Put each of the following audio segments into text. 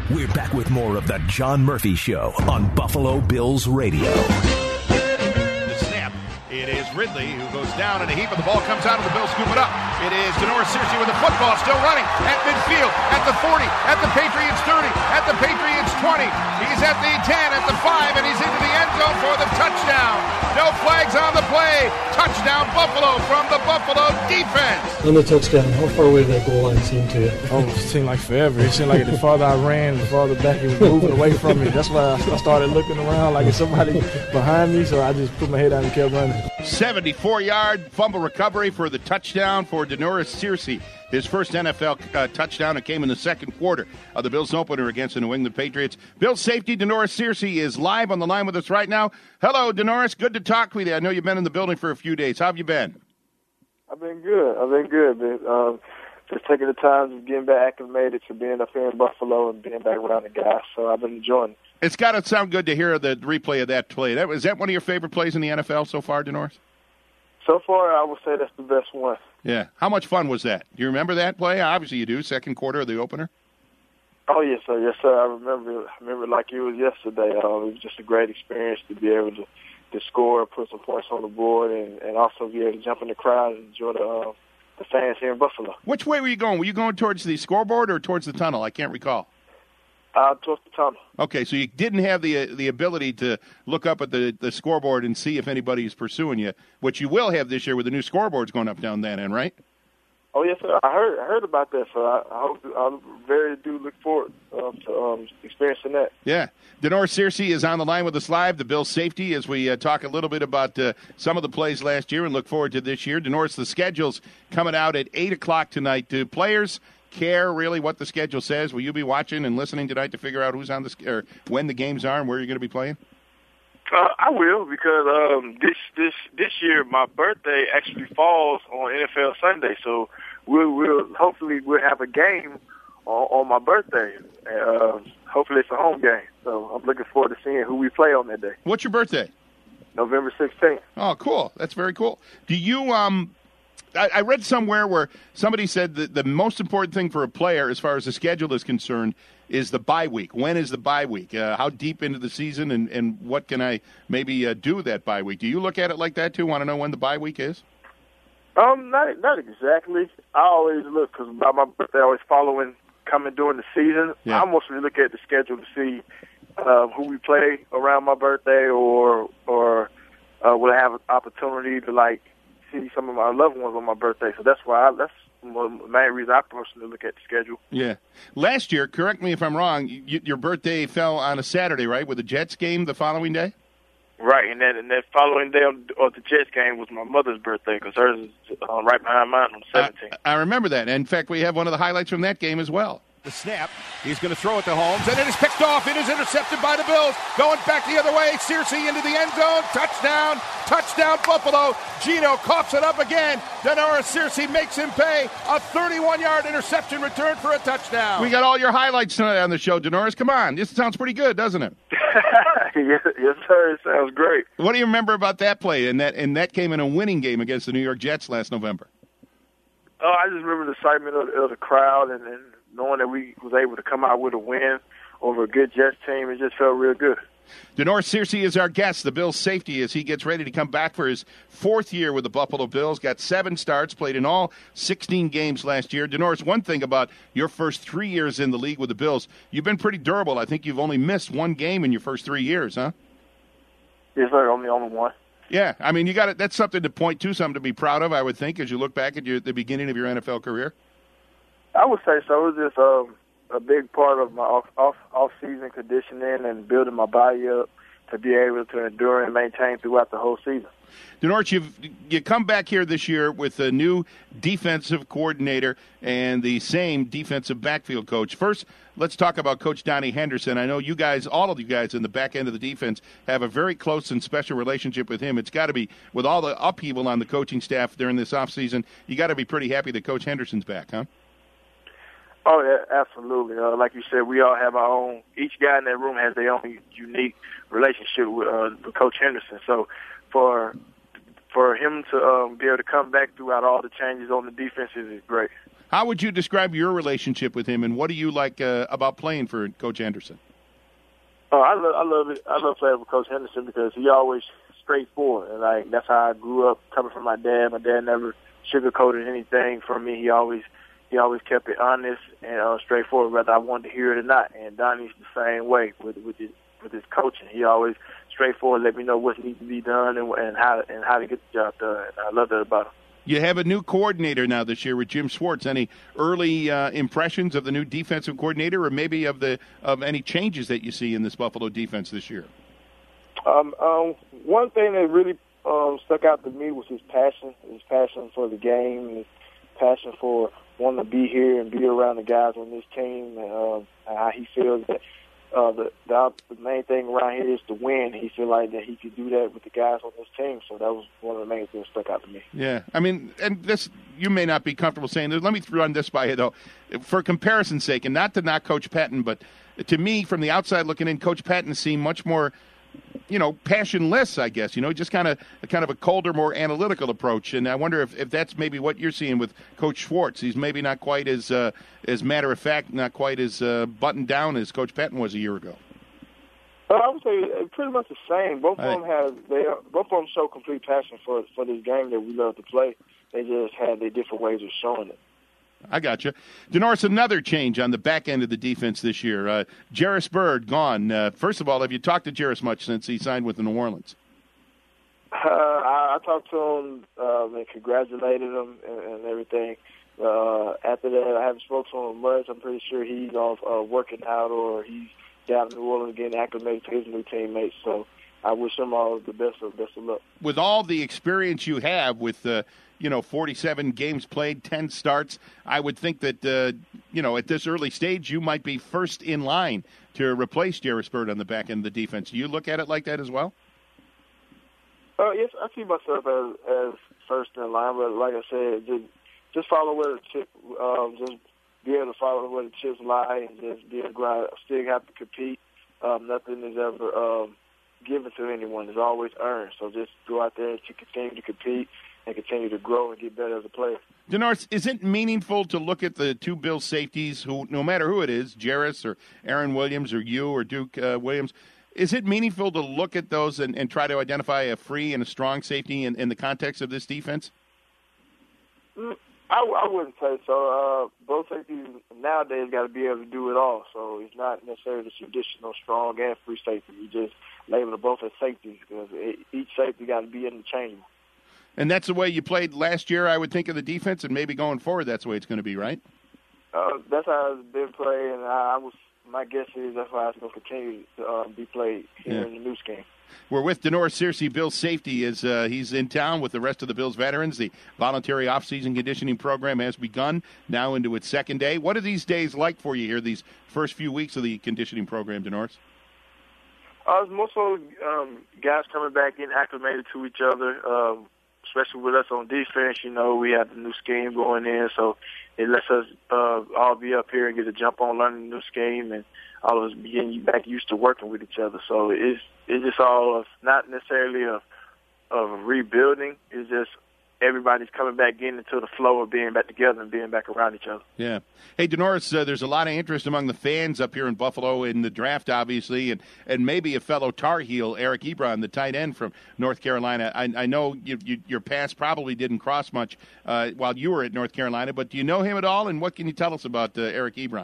We're back with more of the John Murphy Show on Buffalo Bills Radio. The snap. It is Ridley who goes down in a heap, and the ball comes out, and the Bills scoop it up. It is Denoris Searcy with the football, still running at midfield, at the 40, at the Patriots 30, at the Patriots 20. He's at the 10, at the 5, and he's into the end zone for the touchdown. No flags on the play. Touchdown Buffalo from the Buffalo defense. On the touchdown, how far away did that goal line seem to you? Oh, it seemed like forever. It seemed like the farther I ran, the farther back it was moving away from me. That's why I started looking around like it's somebody behind me, so I just put my head down and kept running. 74-yard fumble recovery for the touchdown for Denoris Searcy. His first NFL touchdown. It came in the second quarter of the Bills opener against the New England Patriots. Bills safety Denoris Searcy is live on the line with us right now. Hello, Denoris. Good to talk with you. I know you've been in the building for a few days. How have you been? I've been good. Just taking the time of getting back acclimated to being up here in Buffalo and being back around the guys. So I've been enjoying it. It's got to sound good to hear the replay of that play. Is that one of your favorite plays in the NFL so far, Denoris? So far, I would say that's the best one. Yeah. How much fun was that? Do you remember that play? Obviously you do. Second quarter of the opener? Oh, yes, sir. Yes, sir. I remember it like it was yesterday. It was just a great experience to be able to score, put some points on the board, and also be able to jump in the crowd and enjoy the fans here in Buffalo. Which way were you going? Were you going towards the scoreboard or towards the tunnel? I can't recall. Towards the tunnel. Okay, so you didn't have the ability to look up at the scoreboard and see if anybody is pursuing you, which you will have this year with the new scoreboards going up down that end, right? Oh, yes, sir. I heard about that, so I very do look forward to experiencing that. Yeah. Denoris Searcy is on the line with us live, the Bills safety, as we talk a little bit about some of the plays last year and look forward to this year. Denoris, the schedule's coming out at 8 o'clock tonight. Do players care really what the schedule says? Will you be watching and listening tonight to figure out who's on or when the games are and where you're going to be playing? I will, because this year my birthday actually falls on NFL Sunday, so we'll hopefully have a game on my birthday. Hopefully it's a home game, so I'm looking forward to seeing who we play on that day. What's your birthday? November 16th. Oh, cool! That's very cool. Do you I read somewhere where somebody said that the most important thing for a player as far as the schedule is concerned is the bye week. When is the bye week? How deep into the season, and what can I maybe do that bye week? Do you look at it like that, too? Want to know when the bye week is? Not exactly. I always look, because by my birthday, I always coming during the season. Yeah. I mostly look at the schedule to see who we play around my birthday, or will I have an opportunity to, see some of my loved ones on my birthday. So that's that's the main reason I personally look at the schedule. Yeah. Last year, correct me if I'm wrong, your birthday fell on a Saturday, right, with the Jets game the following day? Right, and that following day of the Jets game was my mother's birthday, because hers is right behind mine on the 17th. I remember that. In fact, we have one of the highlights from that game as well. The snap. He's going to throw it to Holmes, and it is picked off. It is intercepted by the Bills. Going back the other way. Searcy into the end zone. Touchdown. Touchdown, Buffalo. Gino coughs it up again. Denoris Searcy makes him pay. A 31-yard interception return for a touchdown. We got all your highlights tonight on the show, Denoris. Come on. This sounds pretty good, doesn't it? Yes, sir. It sounds great. What do you remember about that play? And that came in a winning game against the New York Jets last November. Oh, I just remember the excitement of the crowd, and knowing that we was able to come out with a win over a good Jets team. It just felt real good. Denoris Searcy is our guest, the Bills safety, as he gets ready to come back for his fourth year with the Buffalo Bills. Got 7 starts, played in all 16 games last year. Denoris, one thing about your first 3 years in the league with the Bills, you've been pretty durable. I think you've only missed 1 game in your first 3 years, huh? Yes, sir. Only one. Yeah, I mean, that's something to point to, something to be proud of, I would think, as you look back at the beginning of your NFL career. I would say so. It was just a big part of my off-season conditioning and building my body up to be able to endure and maintain throughout the whole season. Denoris, you come back here this year with a new defensive coordinator and the same defensive backfield coach. First, let's talk about Coach Donnie Henderson. I know you guys, all of you guys in the back end of the defense, have a very close and special relationship with him. It's got to be, with all the upheaval on the coaching staff during this offseason, you got to be pretty happy that Coach Henderson's back, huh? Oh, yeah, absolutely. Like you said, we all have our own. Each guy in that room has their own unique relationship with Coach Henderson. So for him to be able to come back throughout all the changes on the defense is great. How would you describe your relationship with him, and what do you like about playing for Coach Anderson? Oh, I love it. I love playing with Coach Henderson because he always straightforward, and like that's how I grew up coming from my dad. My dad never sugarcoated anything from me. He always kept it honest and straightforward, whether I wanted to hear it or not. And Donnie's the same way with his coaching. He always straightforward, let me know what needs to be done and how to get the job done. And I love that about him. You have a new coordinator now this year with Jim Schwartz. Any early impressions of the new defensive coordinator, or maybe of any changes that you see in this Buffalo defense this year? One thing that really stuck out to me was his passion for the game, his passion for wanting to be here and be around the guys on this team, and how he feels that the main thing around here is to win. He feel like that he could do that with the guys on this team, so that was one of the main things that stuck out to me. Yeah, I mean, and this, you may not be comfortable saying this. Let me run this by you, though. For comparison's sake, and not to knock Coach Patton, but to me, from the outside looking in, Coach Patton seemed much more, passionless, I guess, just kind of a colder, more analytical approach. And I wonder if that's maybe what you're seeing with Coach Schwartz. He's maybe not quite as matter of fact, not quite as buttoned down as Coach Patton was a year ago. I would say pretty much the same. Both of them show complete passion for this game that we love to play. They just had their different ways of showing it. I got you. Denoris, another change on the back end of the defense this year. Jairus Byrd gone. First of all, have you talked to Jairus much since he signed with the New Orleans? I talked to him and congratulated him and everything. After that, I haven't spoken to him much. I'm pretty sure he's off working out, or he's down in New Orleans getting acclimated to his new teammates. So I wish him all the best of luck. With all the experience you have with 47 games played, 10 starts, I would think that, at this early stage, you might be first in line to replace Jairus Byrd on the back end of the defense. Do you look at it like that as well? Yes, I see myself as first in line, but like I said, just follow where the chip, just be able to follow where the chips lie, and just be able to still have to compete. Nothing is ever given to anyone; it's always earned. So just go out there and continue to compete and continue to grow and get better as a player. Denoris, is it meaningful to look at the two Bills safeties, who, no matter who it is, Jairus or Aaron Williams or you or Duke Williams, is it meaningful to look at those and try to identify a free and a strong safety in the context of this defense? I wouldn't say so. Both safeties nowadays got to be able to do it all. So it's not necessarily the traditional strong and free safety. You just label them both as safeties because each safety got to be interchangeable. And that's the way you played last year, I would think, of the defense, and maybe going forward that's the way it's going to be, right? That's how it's been played, and my guess is that's why it's going to continue to be played here in the new scheme. We're with Denoris Searcy, Bills safety, as he's in town with the rest of the Bills veterans. The voluntary off-season conditioning program has begun, now into its second day. What are these days like for you here, these first few weeks of the conditioning program, Denoris? It's more so guys coming back, getting acclimated to each other, especially with us on defense. We have the new scheme going in, so it lets us all be up here and get a jump on learning the new scheme, and all of us getting back used to working with each other. So it's just all of not necessarily of rebuilding. It's just everybody's coming back, getting into the flow of being back together and being back around each other. Yeah. Hey, Denoris, there's a lot of interest among the fans up here in Buffalo in the draft, obviously, and maybe a fellow Tar Heel, Eric Ebron, the tight end from North Carolina. I know your paths probably didn't cross much while you were at North Carolina, but do you know him at all, and what can you tell us about Eric Ebron?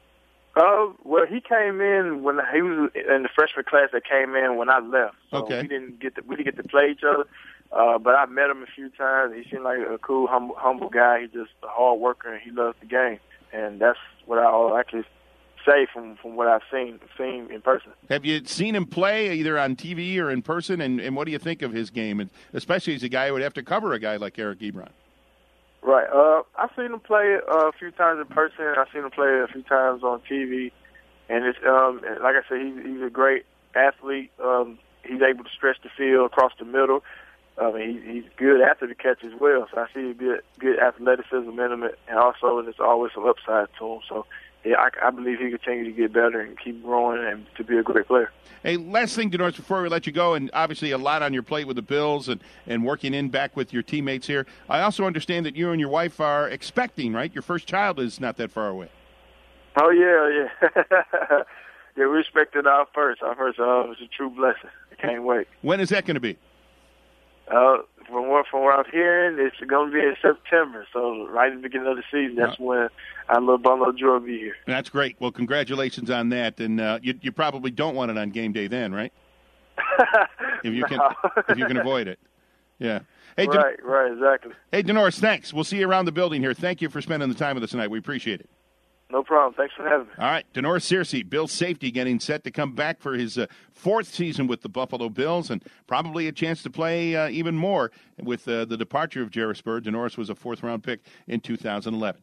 Well, he came in when he was in the freshman class that came in when I left. So okay. we didn't get to play each other. But I met him a few times. He seemed like a cool, humble guy. He's just a hard worker, and he loves the game. And that's what I'll actually say from what I've seen in person. Have you seen him play either on TV or in person? And what do you think of his game, and especially as a guy who would have to cover a guy like Eric Ebron? Right. I've seen him play a few times in person. I've seen him play a few times on TV. And it's like I said, he's a great athlete. He's able to stretch the field across the middle. He's good after the catch as well. So I see good athleticism in him, and also there's always some upside to him. So I believe he continue to get better and keep growing and to be a great player. Hey, last thing, Denoris, before we let you go, and obviously a lot on your plate with the Bills and working in back with your teammates here. I also understand that you and your wife are expecting, right? Your first child is not that far away. Oh, yeah. Yeah, we expected our first. It was a true blessing. I can't wait. When is that going to be? From what I'm hearing, it's going to be in September. So right in the beginning of the season, that's when our little bundle of joy will be here. That's great. Well, congratulations on that. And you probably don't want it on game day then, right? If you can avoid it. Yeah. Hey, right, exactly. Hey, Denoris, thanks. We'll see you around the building here. Thank you for spending the time with us tonight. We appreciate it. No problem. Thanks for having me. All right, Denoris Searcy, Bills safety, getting set to come back for his fourth season with the Buffalo Bills, and probably a chance to play even more with the departure of Jairus Byrd. Denoris was a fourth-round pick in 2011.